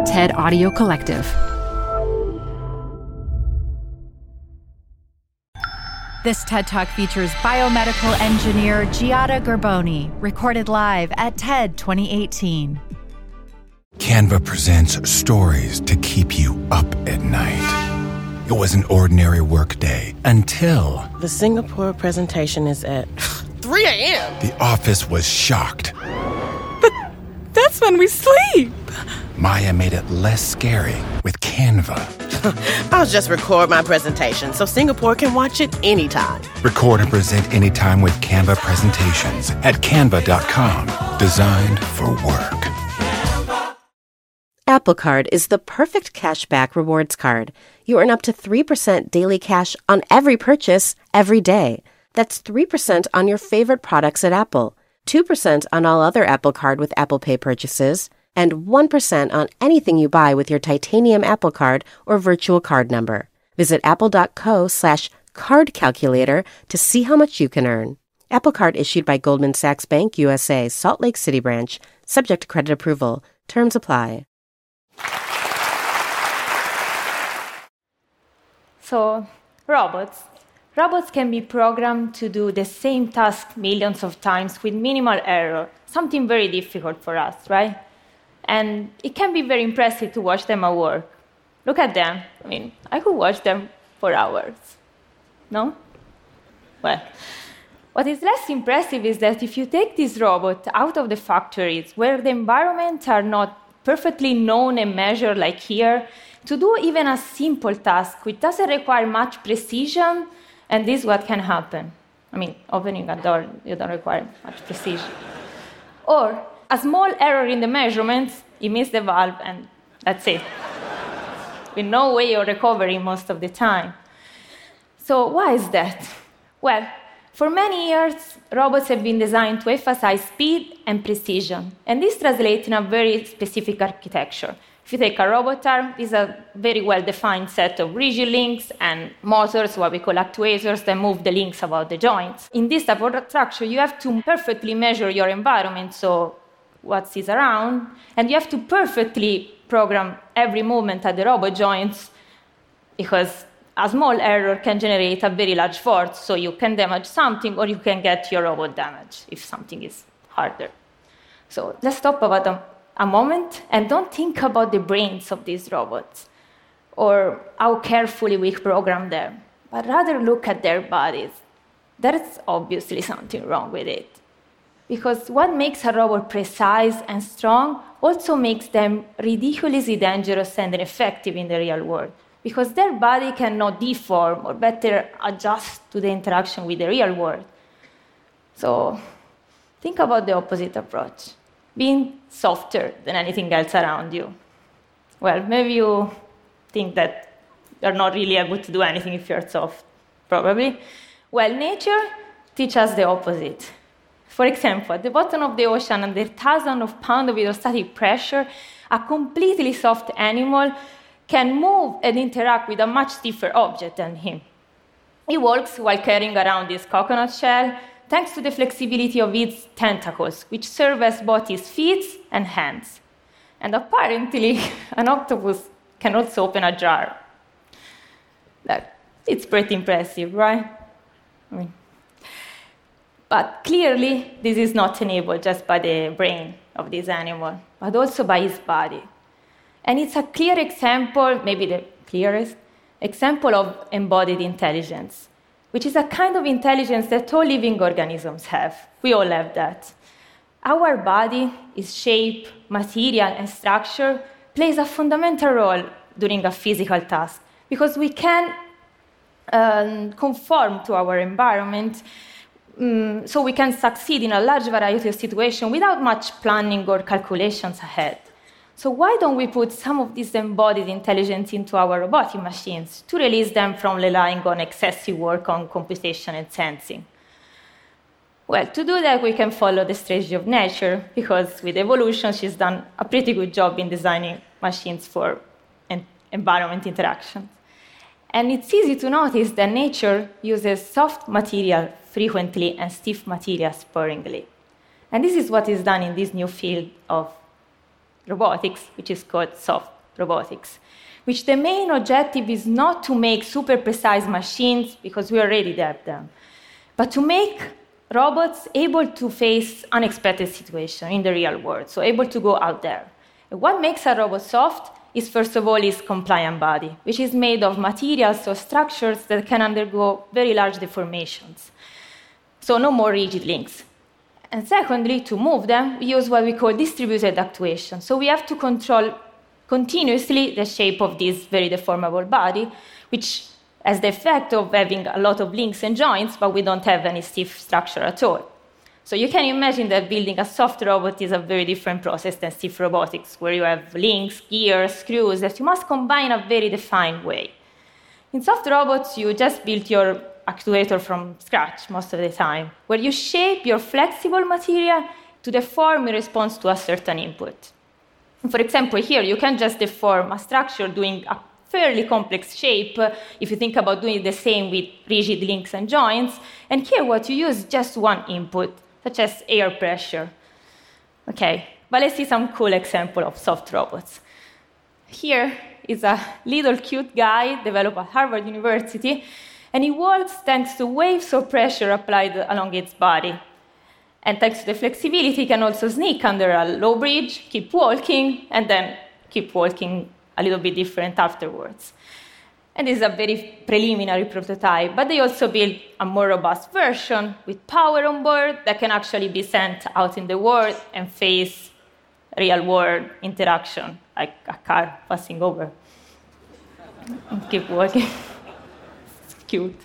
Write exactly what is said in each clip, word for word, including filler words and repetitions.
TED Audio Collective. This TED Talk features biomedical engineer Giada Garboni, recorded live at TED twenty eighteen. Canva presents stories to keep you up at night. It was an ordinary workday until... The Singapore presentation is at three a.m. The office was shocked. But that's when we sleep. Maya made it less scary with Canva. I'll just record my presentation so Singapore can watch it anytime. Record and present anytime with Canva presentations at canva dot com. Designed for work. Apple Card is the perfect cashback rewards card. You earn up to three percent daily cash on every purchase, every day. That's three percent on your favorite products at Apple, two percent on all other Apple Card with Apple Pay purchases, and one percent on anything you buy with your titanium Apple Card or virtual card number. Visit apple.co slash card calculator to see how much you can earn. Apple Card issued by Goldman Sachs Bank U S A, Salt Lake City branch, subject to credit approval. Terms apply. So, robots. Robots can be programmed to do the same task millions of times with minimal error, something very difficult for us, right? And it can be very impressive to watch them at work. Look at them. I mean, I could watch them for hours. No? Well, what is less impressive is that if you take this robot out of the factories, where the environments are not perfectly known and measured like here, to do even a simple task, which doesn't require much precision, and this is what can happen. I mean, opening a door, you don't require much precision. Or a small error in the measurements, you miss the valve, and that's it. With no way of recovering most of the time. So why is that? Well, for many years, robots have been designed to emphasize speed and precision, and this translates in a very specific architecture. If you take a robot arm, this is a very well-defined set of rigid links and motors, what we call actuators, that move the links about the joints. In this type of structure, you have to perfectly measure your environment, so what is around, and you have to perfectly program every movement at the robot joints, because a small error can generate a very large force, so you can damage something, or you can get your robot damaged if something is harder. So let's stop about a, a moment, and don't think about the brains of these robots, or how carefully we program them, but rather look at their bodies. There's obviously something wrong with it. Because what makes a robot precise and strong also makes them ridiculously dangerous and ineffective in the real world, because their body cannot deform or better adjust to the interaction with the real world. So think about the opposite approach, being softer than anything else around you. Well, maybe you think that you're not really able to do anything if you're soft, probably. Well, nature teaches us the opposite. For example, at the bottom of the ocean, under thousands of pounds of hydrostatic pressure, a completely soft animal can move and interact with a much stiffer object than him. He walks while carrying around his coconut shell, thanks to the flexibility of its tentacles, which serve as both his feet and hands. And apparently, an octopus can also open a jar. It's pretty impressive, right? I mean, But clearly, this is not enabled just by the brain of this animal, but also by his body. And it's a clear example, maybe the clearest, example of embodied intelligence, which is a kind of intelligence that all living organisms have. We all have that. Our body, its shape, material, and structure plays a fundamental role during a physical task, because we can um, conform to our environment, Um, so we can succeed in a large variety of situations without much planning or calculations ahead. So why don't we put some of this embodied intelligence into our robotic machines to release them from relying on excessive work on computation and sensing? Well, to do that, we can follow the strategy of nature, because with evolution, she's done a pretty good job in designing machines for en- environment interactions. And it's easy to notice that nature uses soft material frequently and stiff material sparingly. And this is what is done in this new field of robotics, which is called soft robotics, which the main objective is not to make super precise machines, because we already have them, but to make robots able to face unexpected situations in the real world, so able to go out there. And what makes a robot soft is, first of all, its compliant body, which is made of materials or structures that can undergo very large deformations. So no more rigid links. And secondly, to move them, we use what we call distributed actuation. So we have to control continuously the shape of this very deformable body, which has the effect of having a lot of links and joints, but we don't have any stiff structure at all. So you can imagine that building a soft robot is a very different process than stiff robotics, where you have links, gears, screws that you must combine in a very defined way. In soft robots, you just build your actuator from scratch most of the time, where you shape your flexible material to deform in response to a certain input. For example, here, you can just deform a structure doing a fairly complex shape, uh, if you think about doing the same with rigid links and joints. And here, what you use is just one input, such as air pressure. Okay, but let's see some cool example of soft robots. Here is a little cute guy developed at Harvard University, and he walks thanks to waves of pressure applied along its body. And thanks to the flexibility, he can also sneak under a low bridge, keep walking, and then keep walking a little bit different afterwards. And this is a very preliminary prototype, but they also built a more robust version with power on board that can actually be sent out in the world and face real-world interaction, like a car passing over. And keep walking. It's cute.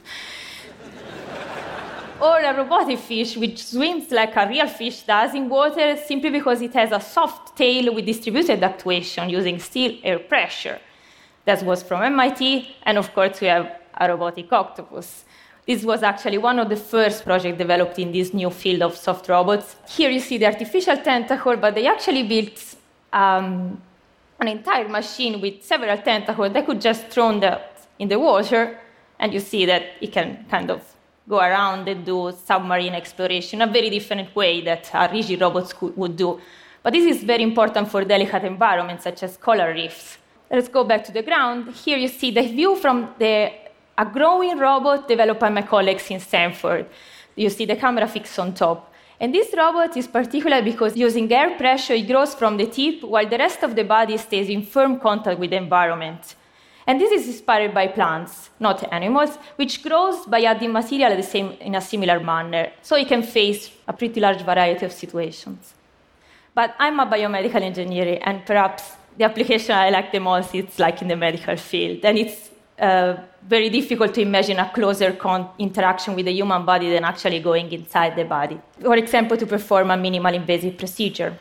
Or a robotic fish, which swims like a real fish does in water simply because it has a soft tail with distributed actuation using still air pressure. That was from M I T, and of course we have a robotic octopus. This was actually one of the first projects developed in this new field of soft robots. Here you see the artificial tentacle, but they actually built um, an entire machine with several tentacles that could just throw them in the water, and you see that it can kind of go around and do submarine exploration, a very different way that a rigid robot could, would do. But this is very important for delicate environments, such as coral reefs. Let's go back to the ground. Here you see the view from the, a growing robot developed by my colleagues in Stanford. You see the camera fixed on top. And this robot is particular because using air pressure, it grows from the tip, while the rest of the body stays in firm contact with the environment. And this is inspired by plants, not animals, which grows by adding material the same, in a similar manner, so it can face a pretty large variety of situations. But I'm a biomedical engineer, and perhaps the application I like the most is like in the medical field. And it's uh, very difficult to imagine a closer con- interaction with the human body than actually going inside the body. For example, to perform a minimal invasive procedure.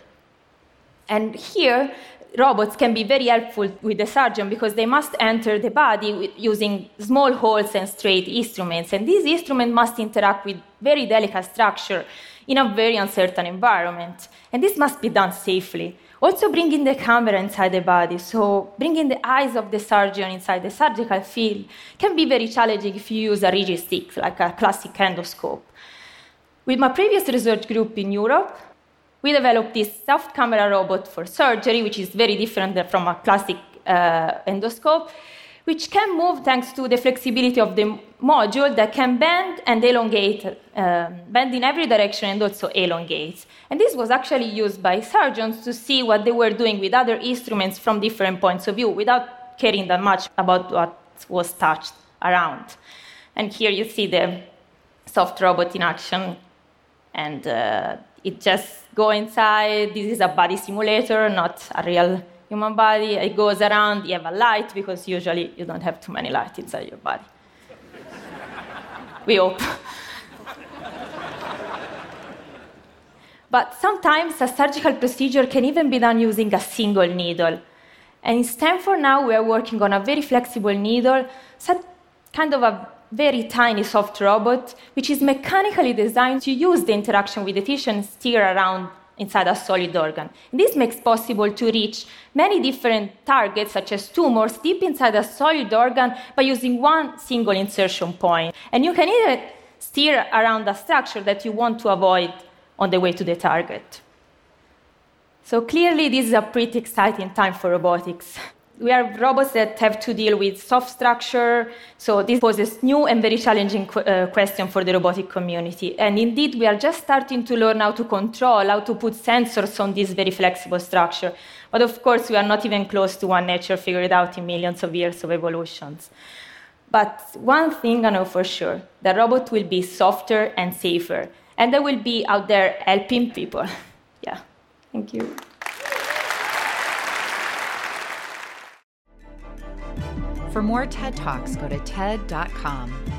And here, robots can be very helpful with the surgeon because they must enter the body with, using small holes and straight instruments. And these instruments must interact with very delicate structure in a very uncertain environment. And this must be done safely. Also bringing the camera inside the body, so bringing the eyes of the surgeon inside the surgical field can be very challenging if you use a rigid stick, like a classic endoscope. With my previous research group in Europe, we developed this soft camera robot for surgery, which is very different from a classic uh, endoscope, which can move thanks to the flexibility of the module that can bend and elongate, um, bend in every direction and also elongate. And this was actually used by surgeons to see what they were doing with other instruments from different points of view without caring that much about what was touched around. And here you see the soft robot in action, and uh, it just goes inside. This is a body simulator, not a real human body. It goes around, you have a light, because usually you don't have too many lights inside your body. We hope. But sometimes a surgical procedure can even be done using a single needle. And in Stanford now, we are working on a very flexible needle, kind of a very tiny soft robot, which is mechanically designed to use the interaction with the tissue and steer around inside a solid organ. And this makes possible to reach many different targets, such as tumors, deep inside a solid organ by using one single insertion point. And you can even steer around a structure that you want to avoid on the way to the target. So clearly, this is a pretty exciting time for robotics. We have robots that have to deal with soft structure, so this poses new and very challenging qu- uh, question for the robotic community. And indeed, we are just starting to learn how to control, how to put sensors on this very flexible structure. But of course, we are not even close to what nature figured out in millions of years of evolutions. But one thing I know for sure, the robot will be softer and safer, and they will be out there helping people. Yeah, thank you. For more TED Talks, go to T E D dot com.